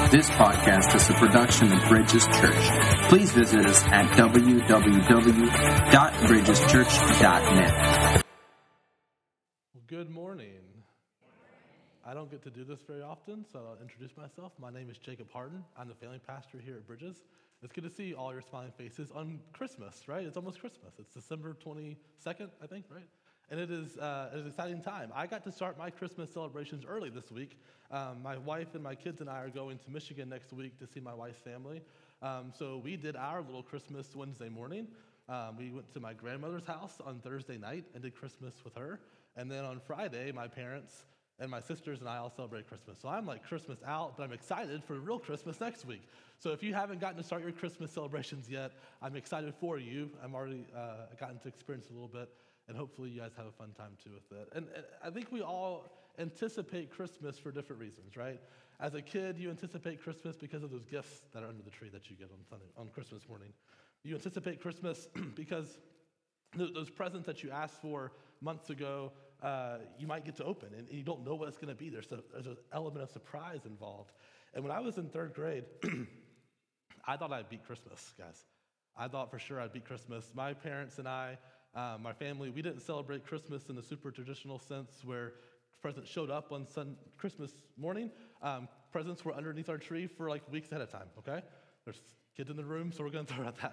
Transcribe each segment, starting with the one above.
This podcast is a production of Bridges Church. Please visit us at www.bridgeschurch.net. Good morning. I don't get to do this very often, so I'll introduce myself. My name is Jacob Harden. I'm the family pastor here at Bridges. It's good to see all your smiling faces on Christmas, right? It's almost Christmas. It's December 22nd, I think, right? And it is an exciting time. I got to start my Christmas celebrations early this week. My wife and my kids and I are going to Michigan next week to see my wife's family. So we did our little Christmas Wednesday morning. We went to my grandmother's house on Thursday night and did Christmas with her. And then on Friday, my parents and my sisters and I all celebrate Christmas. So I'm like Christmas out, but I'm excited for real Christmas next week. So if you haven't gotten to start your Christmas celebrations yet, I'm excited for you. I'm already gotten to experience a little bit. And hopefully you guys have a fun time too with it. And I think we all anticipate Christmas for different reasons, right? As a kid, you anticipate Christmas because of those gifts that are under the tree that you get on Christmas morning. You anticipate Christmas because those presents that you asked for months ago, you might get to open, and you don't know what it's going to be. There's an element of surprise involved. And when I was in third grade, I thought I'd beat Christmas, guys. I thought for sure I'd beat Christmas. My parents and I, my family, we didn't celebrate Christmas in the super traditional sense where presents showed up on Christmas morning. Presents were underneath our tree for like weeks ahead of time, okay? There's kids in the room, so we're going to throw out that.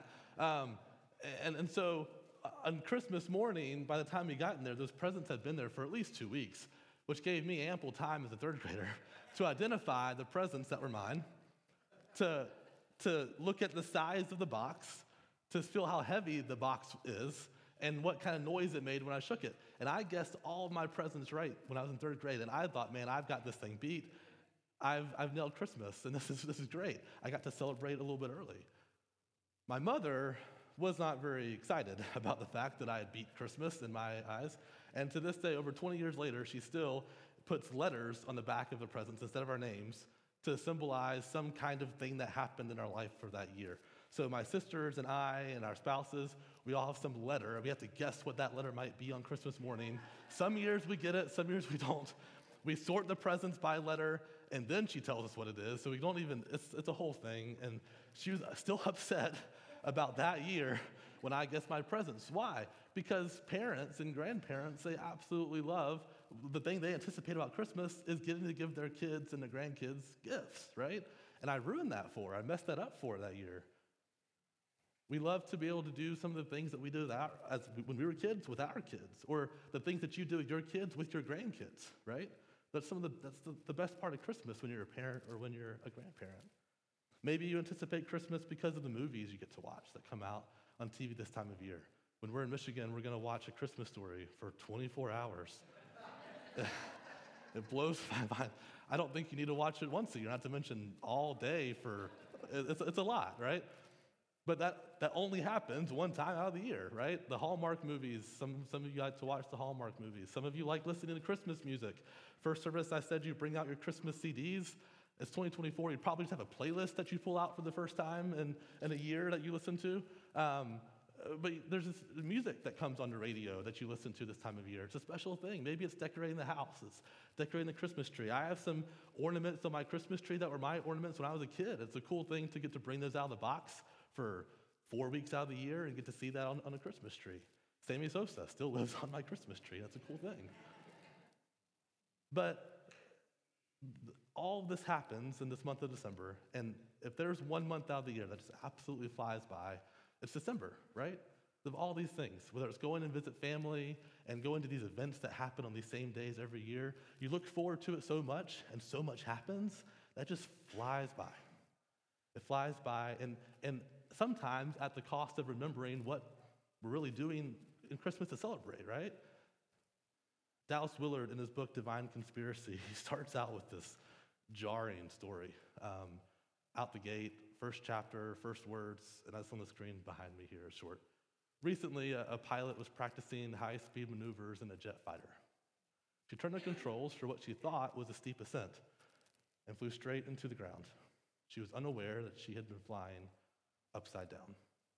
And so on Christmas morning, by the time we got in there, those presents had been there for at least 2 weeks, which gave me ample time as a third grader to identify the presents that were mine, to look at the size of the box, to feel how heavy the box is, and what kind of noise it made when I shook it. And I guessed all of my presents right when I was in third grade, and I thought, man, I've got this thing beat. I've nailed Christmas, and this is great. I got to celebrate a little bit early. My mother was not very excited about the fact that I had beat Christmas in my eyes, and to this day, over 20 years later, she still puts letters on the back of the presents instead of our names to symbolize some kind of thing that happened in our life for that year. So my sisters and I and our spouses, we all have some letter. We have to guess what that letter might be on Christmas morning. Some years we get it, some years we don't. We sort the presents by letter, and then she tells us what it is. So we don't even, it's a whole thing. And she was still upset about that year when I guessed my presents. Why? Because parents and grandparents, they absolutely love, the thing they anticipate about Christmas is getting to give their kids and their grandkids gifts, right? And I ruined that for her. I messed that up for her that year. We love to be able to do some of the things that we did when we were kids with our kids, or the things that you do with your kids with your grandkids, right? That's the best part of Christmas when you're a parent or when you're a grandparent. Maybe you anticipate Christmas because of the movies you get to watch that come out on TV this time of year. When we're in Michigan, we're going to watch A Christmas Story for 24 hours. It blows my mind. I don't think you need to watch it once a year, not to mention all day it's a lot, right? But that only happens one time out of the year, right? The Hallmark movies, some of you like to watch the Hallmark movies. Some of you like listening to Christmas music. First service, I said you bring out your Christmas CDs. It's 2024. You probably just have a playlist that you pull out for the first time in a year that you listen to. But there's this music that comes on the radio that you listen to this time of year. It's a special thing. Maybe it's decorating the house. It's decorating the Christmas tree. I have some ornaments on my Christmas tree that were my ornaments when I was a kid. It's a cool thing to get to bring those out of the box for 4 weeks out of the year and get to see that on a Christmas tree. Sammy Sosa still lives on my Christmas tree. That's a cool thing. But all of this happens in this month of December, and if there's 1 month out of the year that just absolutely flies by, it's December, right? Of all these things, whether it's going and visit family and going to these events that happen on these same days every year, you look forward to it so much, and so much happens, that just flies by. It flies by, and sometimes at the cost of remembering what we're really doing in Christmas to celebrate, right? Dallas Willard, in his book, Divine Conspiracy, he starts out with this jarring story. Out the gate, first chapter, first words, and that's on the screen behind me here, short. Recently, a pilot was practicing high-speed maneuvers in a jet fighter. She turned the controls for what she thought was a steep ascent and flew straight into the ground. She was unaware that she had been flying upside down.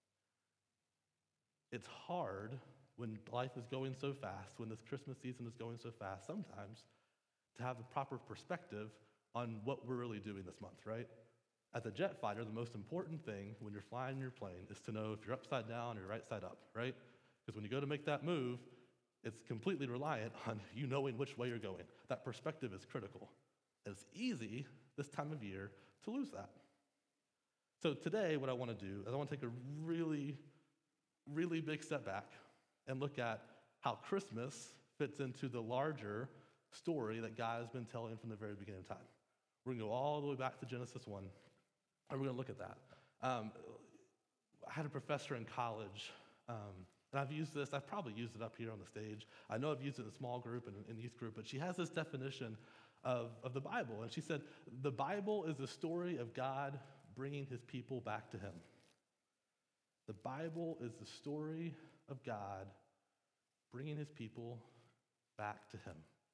It's hard when life is going so fast, when this Christmas season is going so fast, sometimes to have the proper perspective on what we're really doing this month, right? As a jet fighter, the most important thing when you're flying your plane is to know if you're upside down or right side up, right? Because when you go to make that move, it's completely reliant on you knowing which way you're going. That perspective is critical. And it's easy this time of year to lose that. So today, what I want to do is I want to take a really, really big step back and look at how Christmas fits into the larger story that God has been telling from the very beginning of time. We're going to go all the way back to Genesis 1, and we're going to look at that. I had a professor in college, and I've probably used it up here on the stage. I know I've used it in a small group and in youth group, but she has this definition of the Bible. And she said, the Bible is the story of God bringing his people back to him. The Bible is the story of God bringing his people back to him.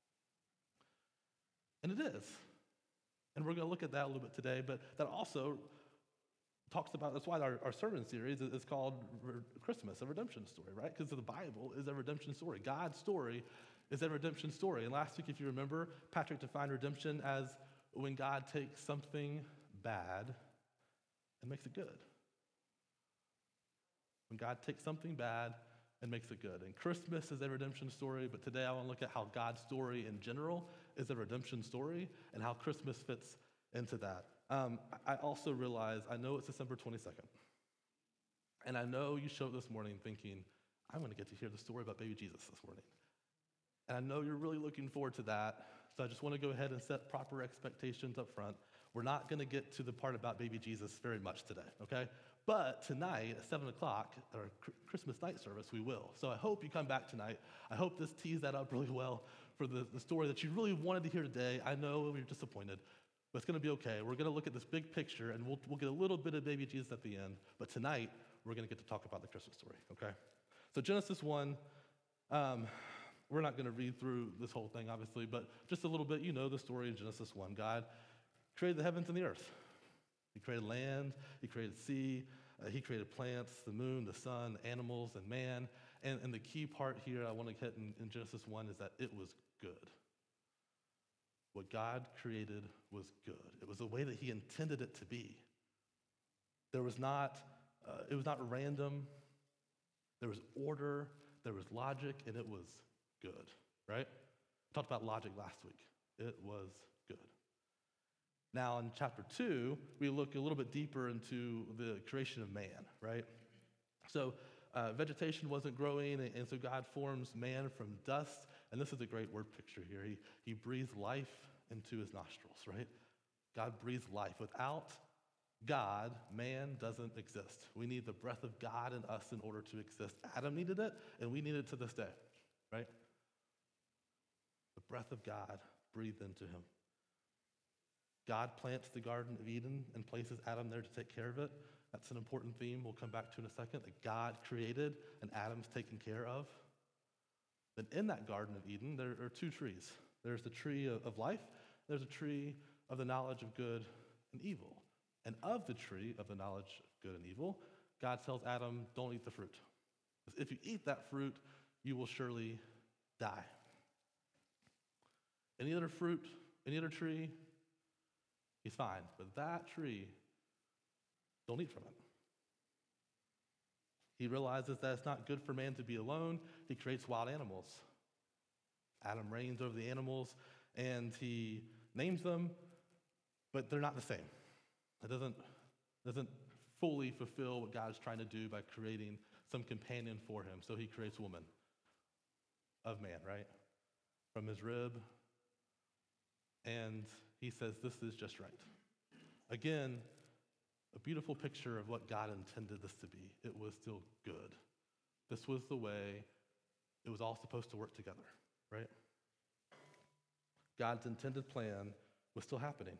And it is. And we're going to look at that a little bit today, but that also talks about, that's why our sermon series is called Christmas, a redemption story, right? Because the Bible is a redemption story. God's story is a redemption story. And last week, if you remember, Patrick defined redemption as when God takes something bad and makes it good. When God takes something bad and makes it good. And Christmas is a redemption story, but today I want to look at how God's story in general is a redemption story and how Christmas fits into that. I also realize, I know it's December 22nd, and I know you showed up this morning thinking, I'm going to get to hear the story about baby Jesus this morning. And I know you're really looking forward to that, so I just want to go ahead and set proper expectations up front. We're not going to get to the part about baby Jesus very much today, okay? But tonight at 7 o'clock, at our Christmas night service, we will. So I hope you come back tonight. I hope this tees that up really well for the story that you really wanted to hear today. I know you're disappointed, but it's going to be okay. We're going to look at this big picture, and we'll get a little bit of baby Jesus at the end. But tonight, we're going to get to talk about the Christmas story, okay? So Genesis 1, we're not going to read through this whole thing, obviously, but just a little bit, you know the story in Genesis 1. God created the heavens and the earth. He created land, he created sea, he created plants, the moon, the sun, animals, and man. And the key part here I want to hit in Genesis 1 is that it was good. What God created was good. It was the way that he intended it to be. It was not random. There was order, there was logic, and it was good, right? We talked about logic last week. It was good. Now, in chapter 2, we look a little bit deeper into the creation of man, right? So vegetation wasn't growing, and so God forms man from dust, and this is a great word picture here. He breathes life into his nostrils, right? God breathes life. Without God, man doesn't exist. We need the breath of God in us in order to exist. Adam needed it, and we need it to this day, right? The breath of God breathed into him. God plants the Garden of Eden and places Adam there to take care of it. That's an important theme we'll come back to in a second, that God created and Adam's taken care of. Then in that Garden of Eden, there are two trees. There's the tree of life. There's a tree of the knowledge of good and evil. And of the tree of the knowledge of good and evil, God tells Adam, don't eat the fruit. If you eat that fruit, you will surely die. Any other fruit, any other tree, he's fine. But that tree, don't eat from it. He realizes that it's not good for man to be alone. He creates wild animals. Adam reigns over the animals, and he names them, but they're not the same. It doesn't fully fulfill what God's trying to do by creating some companion for him. So he creates woman of man, right? From his rib. And he says, this is just right. Again, a beautiful picture of what God intended this to be. It was still good. This was the way it was all supposed to work together, right? God's intended plan was still happening.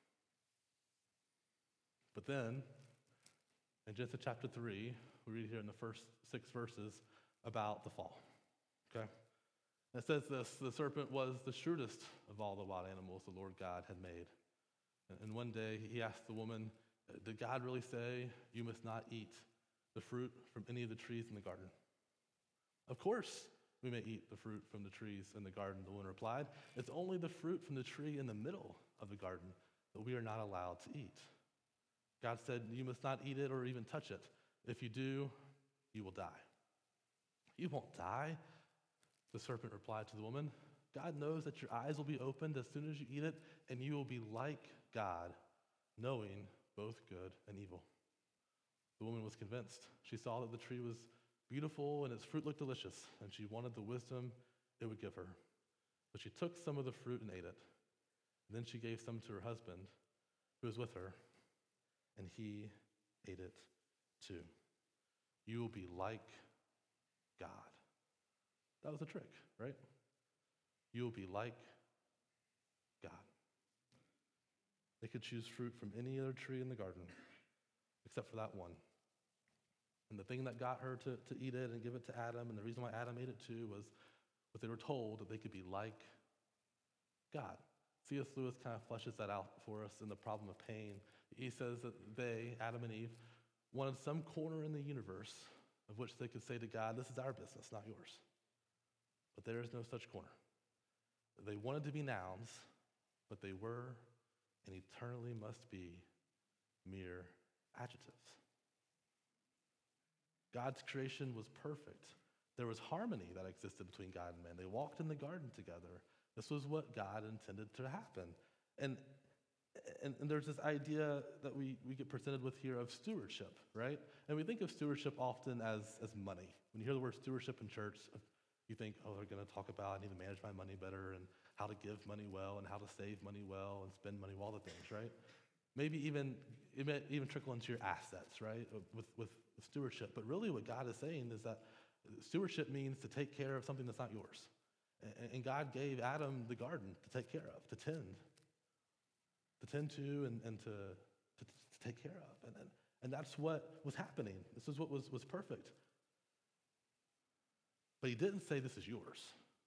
But then, in Genesis chapter 3, we read here in the first 6 verses about the fall, okay? And it says this, the serpent was the shrewdest of all the wild animals the Lord God had made. And one day he asked the woman, did God really say you must not eat the fruit from any of the trees in the garden? Of course we may eat the fruit from the trees in the garden, the woman replied. It's only the fruit from the tree in the middle of the garden that we are not allowed to eat. God said, you must not eat it or even touch it. If you do, you will die. You won't die, the serpent replied to the woman. God knows that your eyes will be opened as soon as you eat it, and you will be like God, knowing both good and evil. The woman was convinced. She saw that the tree was beautiful and its fruit looked delicious, and she wanted the wisdom it would give her. So she took some of the fruit and ate it. And then she gave some to her husband, who was with her, and he ate it too. You will be like God. That was a trick, right? You will be like God. They could choose fruit from any other tree in the garden, except for that one. And the thing that got her to eat it and give it to Adam, and the reason why Adam ate it too, was what they were told, that they could be like God. C.S. Lewis kind of fleshes that out for us in The Problem of Pain. He says that they, Adam and Eve, wanted some corner in the universe of which they could say to God, this is our business, not yours. But there is no such corner. They wanted to be nouns, but they were and eternally must be mere adjectives. God's creation was perfect. There was harmony that existed between God and man. They walked in the garden together. This was what God intended to happen. And there's this idea that we get presented with here of stewardship, right? And we think of stewardship often as money. When you hear the word stewardship in church, you think, oh, they're going to talk about I need to manage my money better and how to give money well and how to save money well and spend money well, all the things, right? Maybe it may even trickle into your assets, right, with stewardship. But really what God is saying is that stewardship means to take care of something that's not yours. And God gave Adam the garden to take care of, to tend to and to take care of. And that's what was happening. This is what was perfect. But he didn't say this is yours.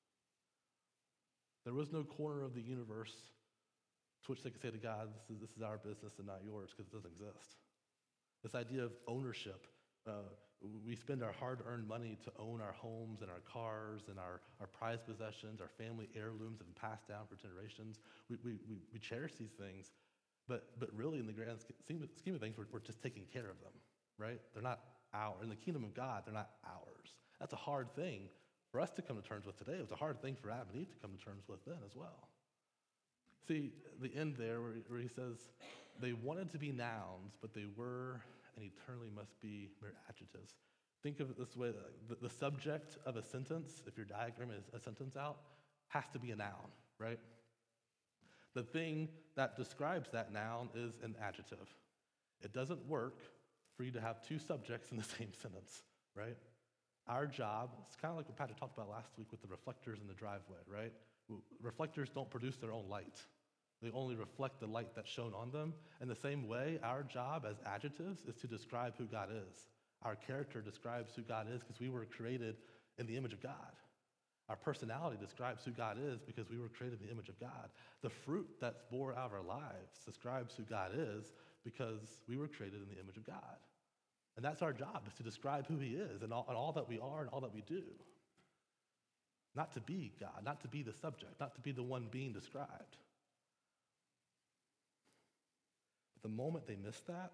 There was no corner of the universe to which they could say to God, this is our business and not yours, because it doesn't exist. This idea of ownership, we spend our hard-earned money to own our homes and our cars and our prized possessions, our family heirlooms that have been passed down for generations. We cherish these things, but really in the grand scheme of things, we're just taking care of them, right? They're not ours. In the kingdom of God, they're not ours. That's a hard thing for us to come to terms with today. It was a hard thing for Adam and Eve to come to terms with then as well. See, the end there where he says they wanted to be nouns, but they were and eternally must be mere adjectives. Think of it this way, the subject of a sentence, if your diagram is a sentence out, has to be a noun, right? The thing that describes that noun is an adjective. It doesn't work for you to have two subjects in the same sentence, right? Our job, it's kind of like what Patrick talked about last week with the reflectors in the driveway, right? Reflectors don't produce their own light. They only reflect the light that's shown on them. In the same way, our job as adjectives is to describe who God is. Our character describes who God is because we were created in the image of God. Our personality describes who God is because we were created in the image of God. The fruit that's born out of our lives describes who God is because we were created in the image of God. And that's our job, is to describe who he is and all that we are and all that we do. Not to be God, not to be the subject, not to be the one being described. But the moment they miss that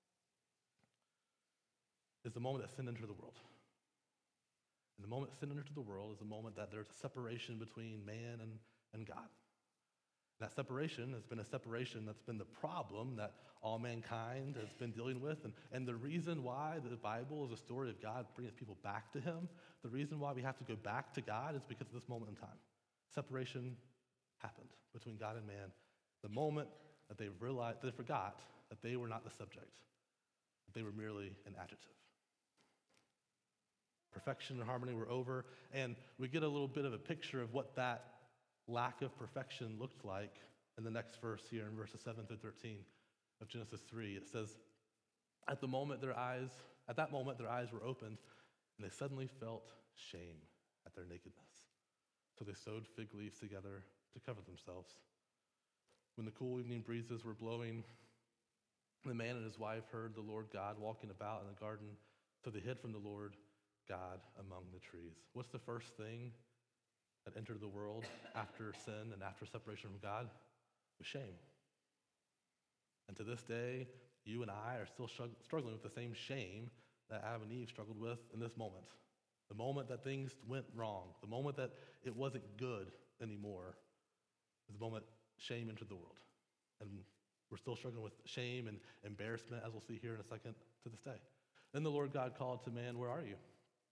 is the moment that sin entered the world. And the moment sin entered the world is the moment that there's a separation between man and God. That separation has been a separation that's been the problem that all mankind has been dealing with. And the reason why the Bible is a story of God bringing people back to him, the reason why we have to go back to God is because of this moment in time. Separation happened between God and man. The moment that they realized, they forgot that they were not the subject, that they were merely an adjective. Perfection and harmony were over, and we get a little bit of a picture of what that lack of perfection looked like in the next verse here in verses 7 through 13 of Genesis 3. It says, at that moment their eyes were opened, and they suddenly felt shame at their nakedness. So they sewed fig leaves together to cover themselves. When the cool evening breezes were blowing, the man and his wife heard the Lord God walking about in the garden, so they hid from the Lord God among the trees. What's the first thing that entered the world after sin and after separation from God? Was shame. And to this day, you and I are still struggling with the same shame that Adam and Eve struggled with in this moment. The moment that things went wrong, the moment that it wasn't good anymore, is the moment shame entered the world. And we're still struggling with shame and embarrassment, as we'll see here in a second, to this day. Then the Lord God called to man, "Where are you?"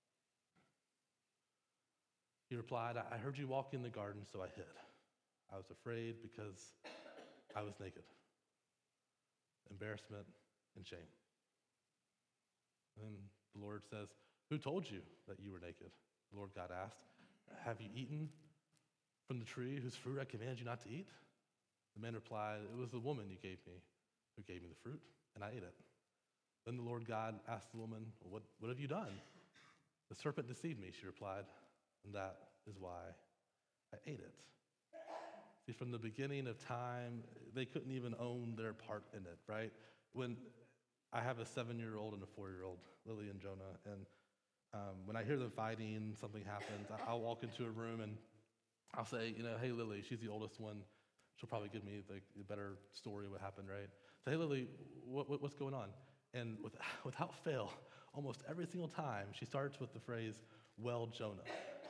He replied, "I heard you walk in the garden, so I hid. I was afraid because I was naked." Embarrassment and shame. And then the Lord says, "Who told you that you were naked?" The Lord God asked, "Have you eaten from the tree whose fruit I commanded you not to eat?" The man replied, "It was the woman you gave me who gave me the fruit, and I ate it." Then the Lord God asked the woman, "What have you done?" "The serpent deceived me," she replied, "and that is why I ate it." See, from the beginning of time, they couldn't even own their part in it, right? When I have a 7-year-old and a 4-year-old, Lily and Jonah, and when I hear them fighting, something happens, I'll walk into a room and I'll say, "Hey, Lily," she's the oldest one. She'll probably give me the better story of what happened, right? Say, "Hey, Lily, what's going on?" And without fail, almost every single time, she starts with the phrase, "Well, Jonah."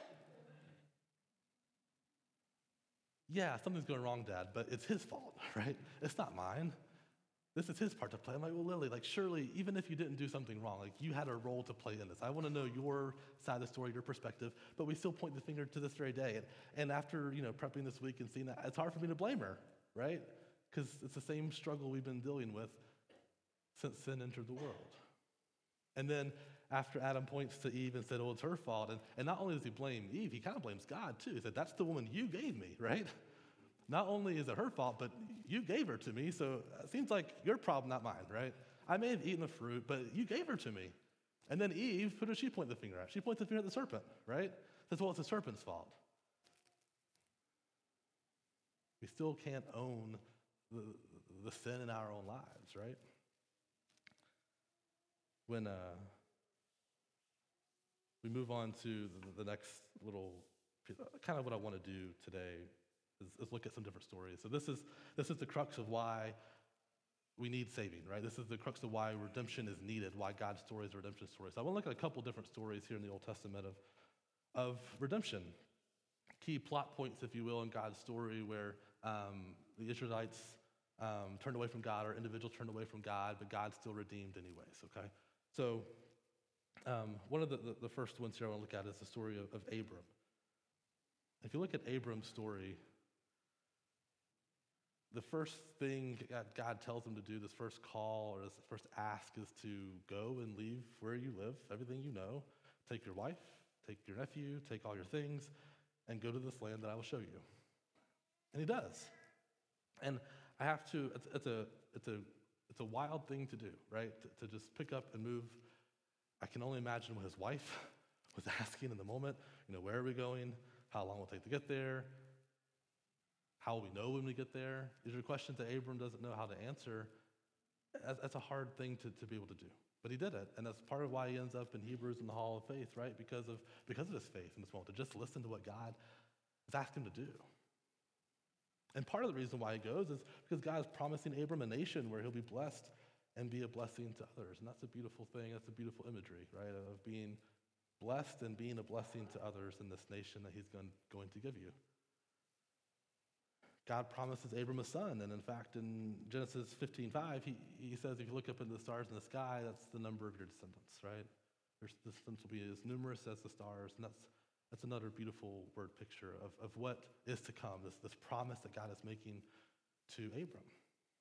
"Yeah, something's going wrong, Dad, but it's his fault," right? It's not mine. This is his part to play. I'm like, "Well, Lily, surely, even if you didn't do something wrong, you had a role to play in this. I want to know your side of the story, your perspective," but we still point the finger to this very day. And after, prepping this week and seeing that, it's hard for me to blame her, right? Because it's the same struggle we've been dealing with since sin entered the world. And then after Adam points to Eve and said, "Oh, it's her fault," and not only does he blame Eve, he kind of blames God too. He said, "That's the woman you gave me," right? Not only is it her fault, but you gave her to me, so it seems like your problem, not mine, right? I may have eaten the fruit, but you gave her to me. And then Eve, who does she point the finger at? She points the finger at the serpent, right? Says, "Well, it's the serpent's fault." We still can't own the sin in our own lives, right? When we move on to the next little, kind of what I want to do today is look at some different stories. So this is the crux of why we need saving, right? This is the crux of why redemption is needed, why God's story is a redemption story. So I want to look at a couple different stories here in the Old Testament of redemption. Key plot points, if you will, in God's story where the Israelites turned away from God, or individuals turned away from God, but God still redeemed anyways, okay? So one of the first ones here I want to look at is the story of Abram. If you look at Abram's story, the first thing God tells him to do, this first call or this first ask, is to go and leave where you live, everything you know, take your wife, take your nephew, take all your things, and go to this land that I will show you. And he does. And I have to, it's a wild thing to do, right? To just pick up and move. I can only imagine what his wife was asking in the moment. Where are we going? How long will it take to get there? How will we know when we get there? These are questions that Abram doesn't know how to answer. That's a hard thing to be able to do. But he did it, and that's part of why he ends up in Hebrews in the Hall of Faith, right? Because of his faith in this moment, to just listen to what God has asked him to do. And part of the reason why he goes is because God is promising Abram a nation where he'll be blessed and be a blessing to others. And that's a beautiful thing. That's a beautiful imagery, right, of being blessed and being a blessing to others in this nation that he's going to give you. God promises Abram a son, and in fact, in Genesis 15:5, he says, if you look up into the stars in the sky, that's the number of your descendants, right? Your descendants will be as numerous as the stars, and that's another beautiful word picture of what is to come, this promise that God is making to Abram.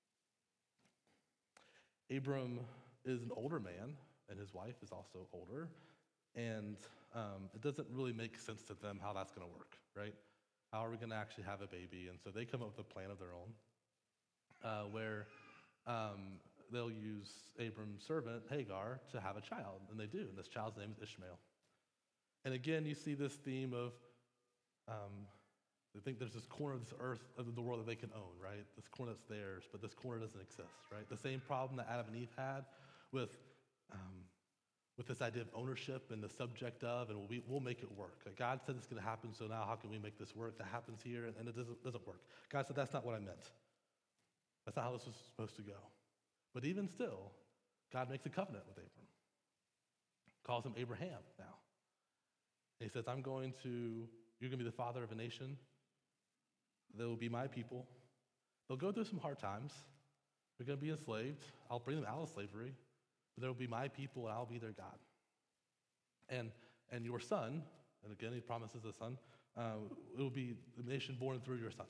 Abram is an older man, and his wife is also older, and it doesn't really make sense to them how that's going to work, right? How are we going to actually have a baby? And so they come up with a plan of their own where they'll use Abram's servant, Hagar, to have a child. And they do. And this child's name is Ishmael. And again, you see this theme of they think there's this corner of this earth, of the world that they can own, right? This corner that's theirs, but this corner doesn't exist, right? The same problem that Adam and Eve had with this idea of ownership and the subject of, and we'll make it work. Like God said it's going to happen, so now how can we make this work? That happens here, and it doesn't work. God said, that's not what I meant. That's not how this was supposed to go. But even still, God makes a covenant with Abram, calls him Abraham now. And he says, you're going to be the father of a nation. They will be my people. They'll go through some hard times. They're going to be enslaved. I'll bring them out of slavery. But they will be my people, and I'll be their God. And your son, and again, he promises a son, it will be the nation born through your son.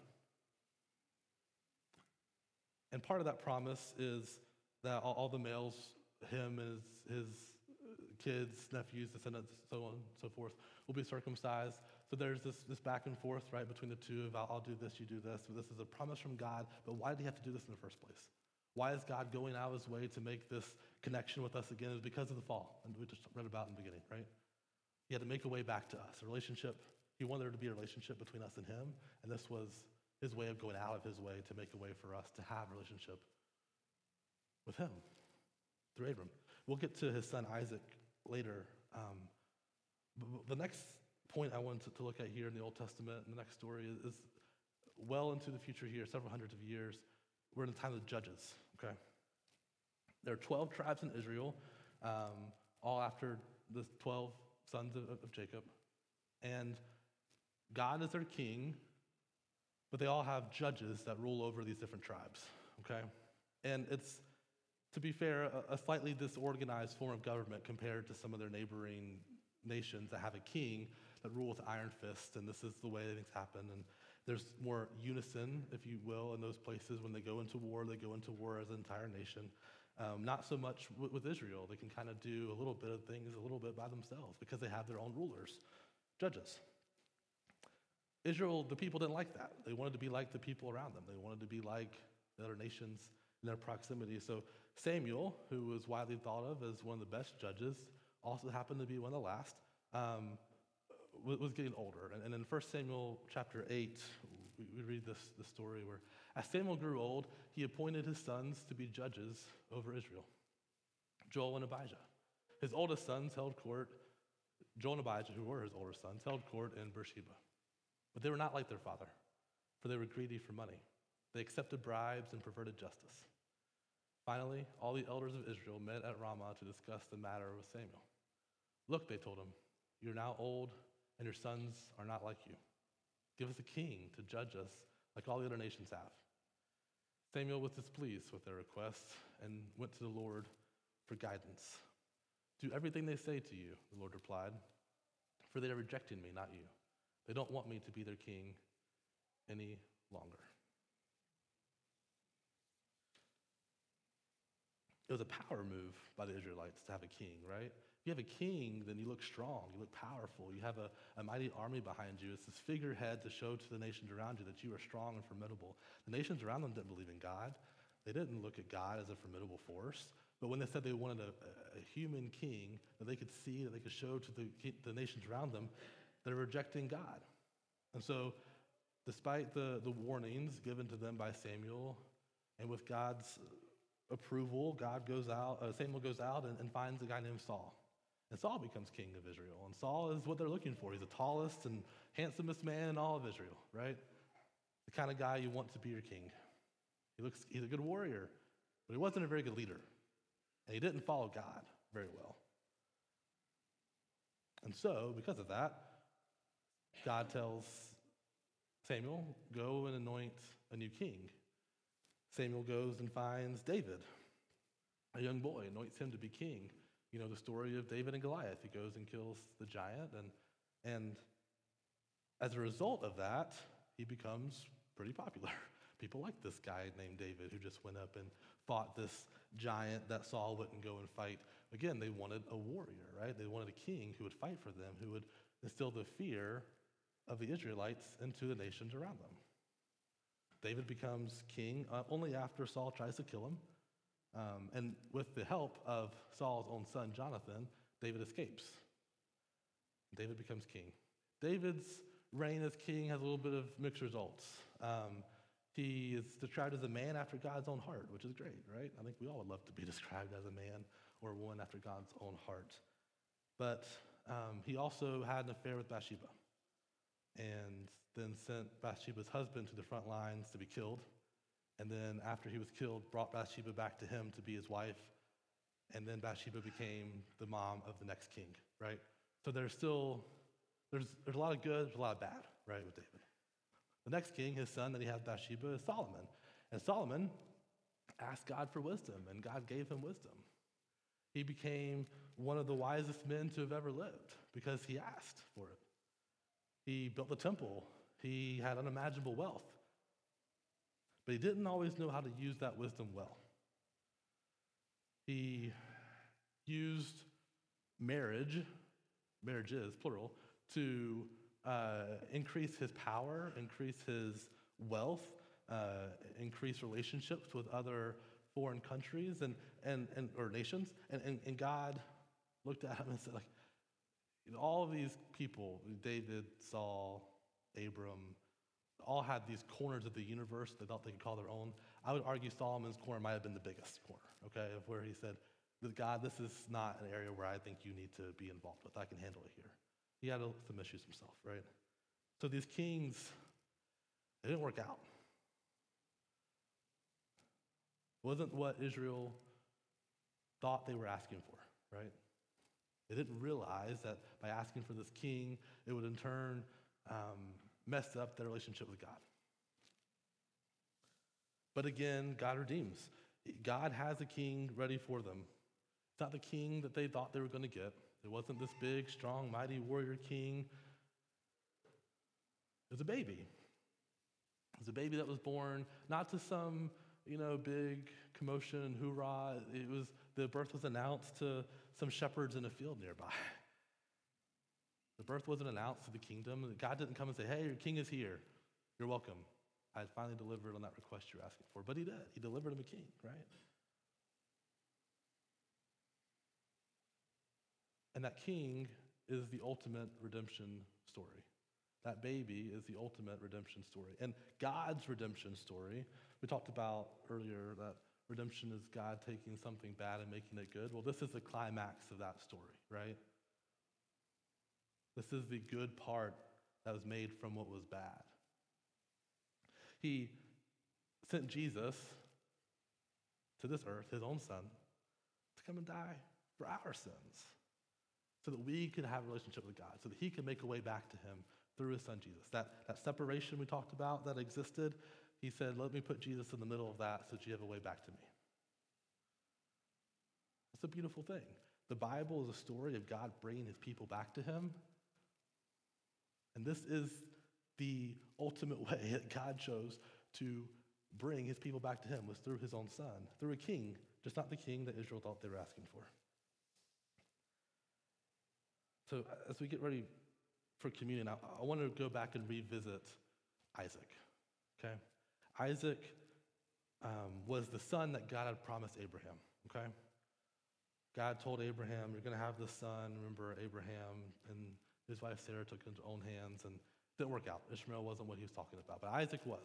And part of that promise is that all the males, him and his kids, nephews, descendants, so on and so forth, will be circumcised. So there's this back and forth, right, between the two of I'll do this, you do this. But this is a promise from God. But why did he have to do this in the first place? Why is God going out of his way to make this connection with us again? It's because of the fall, and we just read about in the beginning, right? He had to make a way back to us, a relationship. He wanted there to be a relationship between us and him, and this was his way of going out of his way to make a way for us to have a relationship with him through Abram. We'll get to his son Isaac later. The next point I wanted to look at here in the Old Testament, and the next story is well into the future here, several hundreds of years. We're in the time of the Judges, okay? There are 12 tribes in Israel, all after the 12 sons of Jacob. And God is their king, but they all have judges that rule over these different tribes, okay? And it's, to be fair, a slightly disorganized form of government compared to some of their neighboring nations that have a king that rule with iron fist, and this is the way things happen. And there's more unison, if you will, in those places. When they go into war as an entire nation. Not so much with Israel. They can kind of do a little bit of things a little bit by themselves because they have their own rulers, judges. Israel, the people didn't like that. They wanted to be like the people around them. They wanted to be like the other nations in their proximity. So Samuel, who was widely thought of as one of the best judges, also happened to be one of the last, was getting older. And in 1 Samuel chapter 8, we read this story where as Samuel grew old, he appointed his sons to be judges over Israel, Joel and Abijah. His oldest sons held court, Joel and Abijah, who were his older sons, held court in Beersheba. But they were not like their father, for they were greedy for money. They accepted bribes and perverted justice. Finally, all the elders of Israel met at Ramah to discuss the matter with Samuel. Look, they told him, you're now old, and your sons are not like you. Give us a king to judge us like all the other nations have. Samuel was displeased with their request and went to the Lord for guidance. Do everything they say to you, the Lord replied, for they are rejecting me, not you. They don't want me to be their king any longer. It was a power move by the Israelites to have a king, right? If you have a king, then you look strong, you look powerful, you have a mighty army behind you. It's this figurehead to show to the nations around you that you are strong and formidable. The nations around them didn't believe in God. They didn't look at God as a formidable force. But when they said they wanted a human king that they could see, that they could show to the nations around them, they're rejecting God. And so, despite the warnings given to them by Samuel, and with God's approval, Samuel goes out and finds a guy named Saul. And Saul becomes king of Israel. And Saul is what they're looking for. He's the tallest and handsomest man in all of Israel, right? The kind of guy you want to be your king. He's a good warrior, but he wasn't a very good leader. And he didn't follow God very well. And so, because of that, God tells Samuel, go and anoint a new king. Samuel goes and finds David, a young boy, anoints him to be king. You know the story of David and Goliath. He goes and kills the giant, and as a result of that, he becomes pretty popular. People like this guy named David who just went up and fought this giant that Saul wouldn't go and fight. Again, they wanted a warrior, right? They wanted a king who would fight for them, who would instill the fear of the Israelites into the nations around them. David becomes king only after Saul tries to kill him. And with the help of Saul's own son, Jonathan, David escapes. David becomes king. David's reign as king has a little bit of mixed results. He is described as a man after God's own heart, which is great, right? I think we all would love to be described as a man or a woman after God's own heart. But he also had an affair with Bathsheba and then sent Bathsheba's husband to the front lines to be killed. And then after he was killed, brought Bathsheba back to him to be his wife. And then Bathsheba became the mom of the next king, right? So there's a lot of good, there's a lot of bad, right, with David. The next king, his son that he had Bathsheba, is Solomon. And Solomon asked God for wisdom, and God gave him wisdom. He became one of the wisest men to have ever lived because he asked for it. He built the temple. He had unimaginable wealth. But he didn't always know how to use that wisdom well. He used marriages, plural, to increase his power, increase his wealth, increase relationships with other foreign countries or nations. And God looked at him and said, all of these people, David, Saul, Abram, all had these corners of the universe they thought they could call their own. I would argue Solomon's corner might have been the biggest corner, okay, of where he said, God, this is not an area where I think you need to be involved with. I can handle it here. He had some issues himself, right? So these kings, they didn't work out. It wasn't what Israel thought they were asking for, right? They didn't realize that by asking for this king, it would in turn mess up their relationship with God. But again, God redeems. God has a king ready for them. It's not the king that they thought they were going to get. It wasn't this big, strong, mighty warrior king. It was a baby. It was a baby that was born not to some, big commotion and hoorah. The birth was announced to some shepherds in a field nearby. The birth wasn't announced to the kingdom. God didn't come and say, hey, your king is here. You're welcome. I finally delivered on that request you're asking for. But he did. He delivered him a king, right? And that king is the ultimate redemption story. That baby is the ultimate redemption story. And God's redemption story, we talked about earlier that redemption is God taking something bad and making it good. Well, this is the climax of that story, right? This is the good part that was made from what was bad. He sent Jesus to this earth, his own son, to come and die for our sins so that we could have a relationship with God, so that he could make a way back to him through his son Jesus. That separation we talked about that existed, he said, let me put Jesus in the middle of that so that you have a way back to me. It's a beautiful thing. The Bible is a story of God bringing his people back to him. And this is the ultimate way that God chose to bring his people back to him, was through his own son, through a king, just not the king that Israel thought they were asking for. So as we get ready for communion, I want to go back and revisit Isaac, okay? Isaac was the son that God had promised Abraham, okay? God told Abraham, you're going to have this son. Remember, Abraham and his wife Sarah took it into own hands, and it didn't work out. Ishmael wasn't what he was talking about, but Isaac was.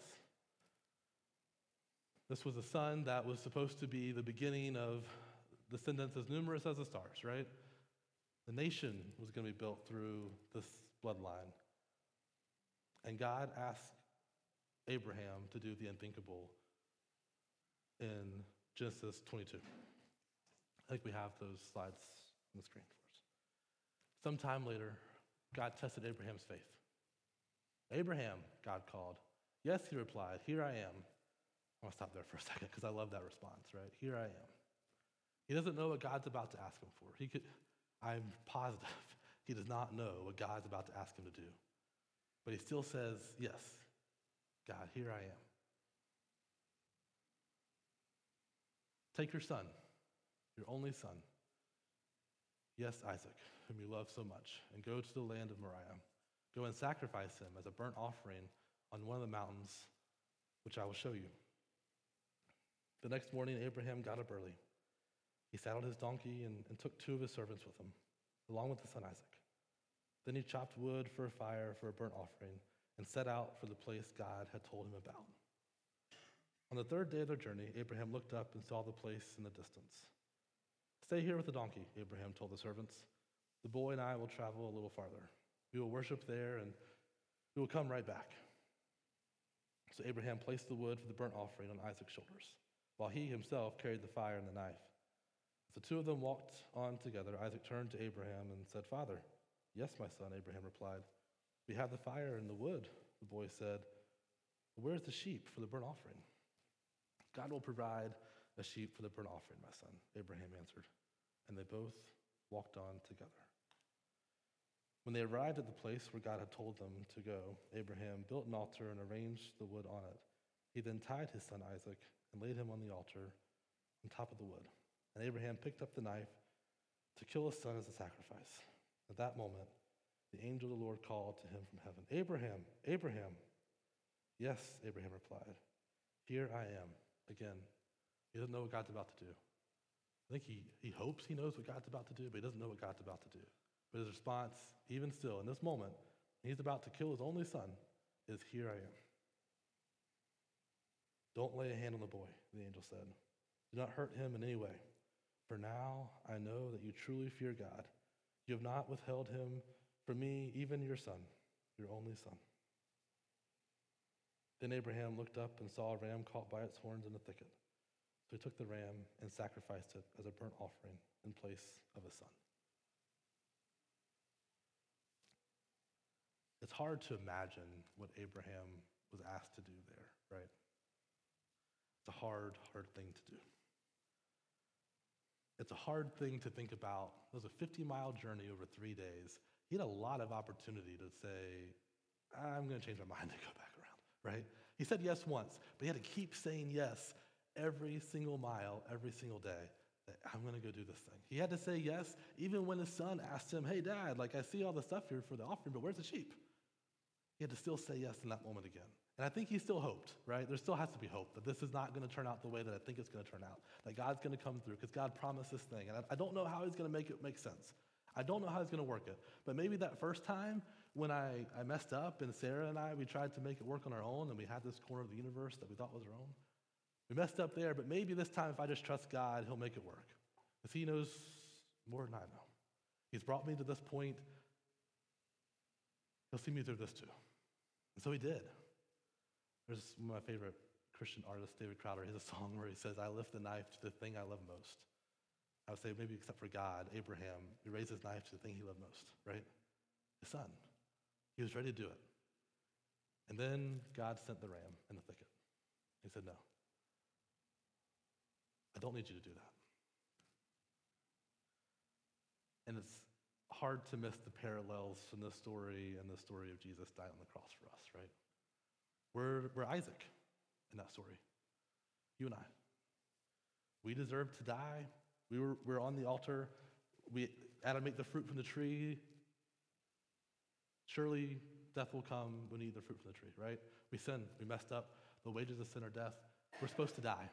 This was a son that was supposed to be the beginning of descendants as numerous as the stars, right? The nation was going to be built through this bloodline. And God asked Abraham to do the unthinkable in Genesis 22. I think we have those slides on the screen for us. Sometime later, God tested Abraham's faith. Abraham, God called. Yes, he replied, here I am. I want to stop there for a second because I love that response, right? Here I am. He doesn't know what God's about to ask him for. I'm positive he does not know what God's about to ask him to do. But he still says, yes, God, here I am. Take your son, your only son, yes, Isaac, whom you love so much, and go to the land of Moriah. Go and sacrifice him as a burnt offering on one of the mountains, which I will show you. The next morning, Abraham got up early. He saddled his donkey and took 2 of his servants with him, along with his son Isaac. Then he chopped wood for a fire for a burnt offering and set out for the place God had told him about. On the 3rd day of their journey, Abraham looked up and saw the place in the distance. Stay here with the donkey, Abraham told the servants. The boy and I will travel a little farther. We will worship there and we will come right back. So Abraham placed the wood for the burnt offering on Isaac's shoulders, while he himself carried the fire and the knife. As the two of them walked on together, Isaac turned to Abraham and said, "Father." "Yes, my son," Abraham replied. "We have the fire and the wood," the boy said. "Where's the sheep for the burnt offering?" "God will provide a sheep for the burnt offering, my son," Abraham answered. And they both walked on together. When they arrived at the place where God had told them to go, Abraham built an altar and arranged the wood on it. He then tied his son Isaac and laid him on the altar on top of the wood. And Abraham picked up the knife to kill his son as a sacrifice. At that moment, the angel of the Lord called to him from heaven, "Abraham, Abraham." "Yes," Abraham replied. "Here I am." Again, he doesn't know what God's about to do. I think he hopes he knows what God's about to do, but he doesn't know what God's about to do. But his response, even still, in this moment, he's about to kill his only son, is, "Here I am." "Don't lay a hand on the boy," the angel said. "Do not hurt him in any way. For now I know that you truly fear God. You have not withheld him from me, even your son, your only son." Then Abraham looked up and saw a ram caught by its horns in a thicket. So he took the ram and sacrificed it as a burnt offering in place of his son. It's hard to imagine what Abraham was asked to do there, right? It's a hard thing to do. It's a hard thing to think about. It was a 50-mile journey over 3 days. He had a lot of opportunity to say, "I'm going to change my mind and go back around," right? He said yes once, but he had to keep saying yes every single mile, every single day. That I'm going to go do this thing. He had to say yes even when his son asked him, "Hey, Dad, I see all the stuff here for the offering, but where's the sheep?" He had to still say yes in that moment again. And I think he still hoped, right? There still has to be hope that this is not going to turn out the way that I think it's going to turn out, that God's going to come through because God promised this thing. And I don't know how he's going to make it make sense. I don't know how he's going to work it. But maybe that first time when I messed up and Sarah and we tried to make it work on our own and we had this corner of the universe that we thought was our own. We messed up there, but maybe this time if I just trust God, he'll make it work. Because he knows more than I know. He's brought me to this point. He'll see me through this too. And so he did. There's one of my favorite Christian artists, David Crowder. He has a song where he says, "I lift the knife to the thing I love most." I would say maybe except for God, Abraham, he raised his knife to the thing he loved most, right? His son. He was ready to do it. And then God sent the ram in the thicket. He said, "No, I don't need you to do that." And it's hard to miss the parallels from this story and the story of Jesus dying on the cross for us, right? We're Isaac in that story. You and I. We deserved to die. We're on the altar. Adam ate the fruit from the tree. Surely death will come when we eat the fruit from the tree, right? We sinned. We messed up. The wages of sin are death. We're supposed to die.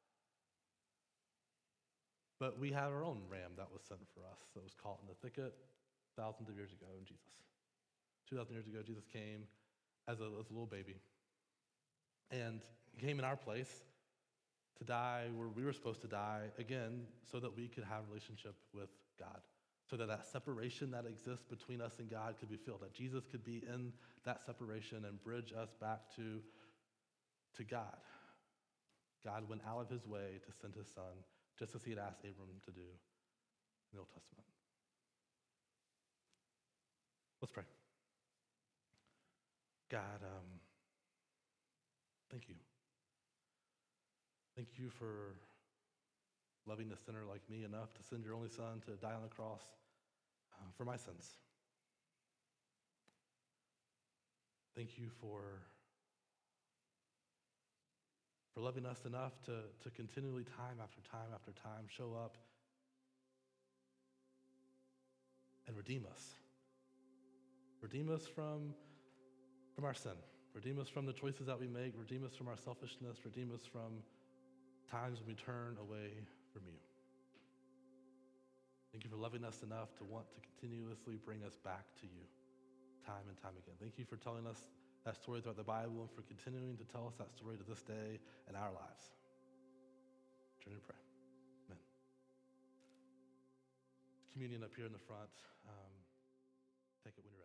But we had our own ram that was sent for us, that was caught in the thicket thousands of years ago in Jesus. 2,000 years ago, Jesus came as a little baby. And he came in our place to die where we were supposed to die, again, so that we could have a relationship with God. So that separation that exists between us and God could be filled, that Jesus could be in that separation and bridge us back to God. God went out of his way to send his son, just as he had asked Abram to do in the Old Testament. Let's pray. God, thank you. Thank you for loving a sinner like me enough to send your only son to die on the cross for my sins. Thank you for loving us enough to continually, time after time after time, show up and redeem us. Redeem us from our sin. Redeem us from the choices that we make. Redeem us from our selfishness. Redeem us from times when we turn away from you. Thank you for loving us enough to want to continuously bring us back to you time and time again. Thank you for telling us that story throughout the Bible and for continuing to tell us that story to this day in our lives. Turn and pray. Amen. Communion up here in the front. Take it when you're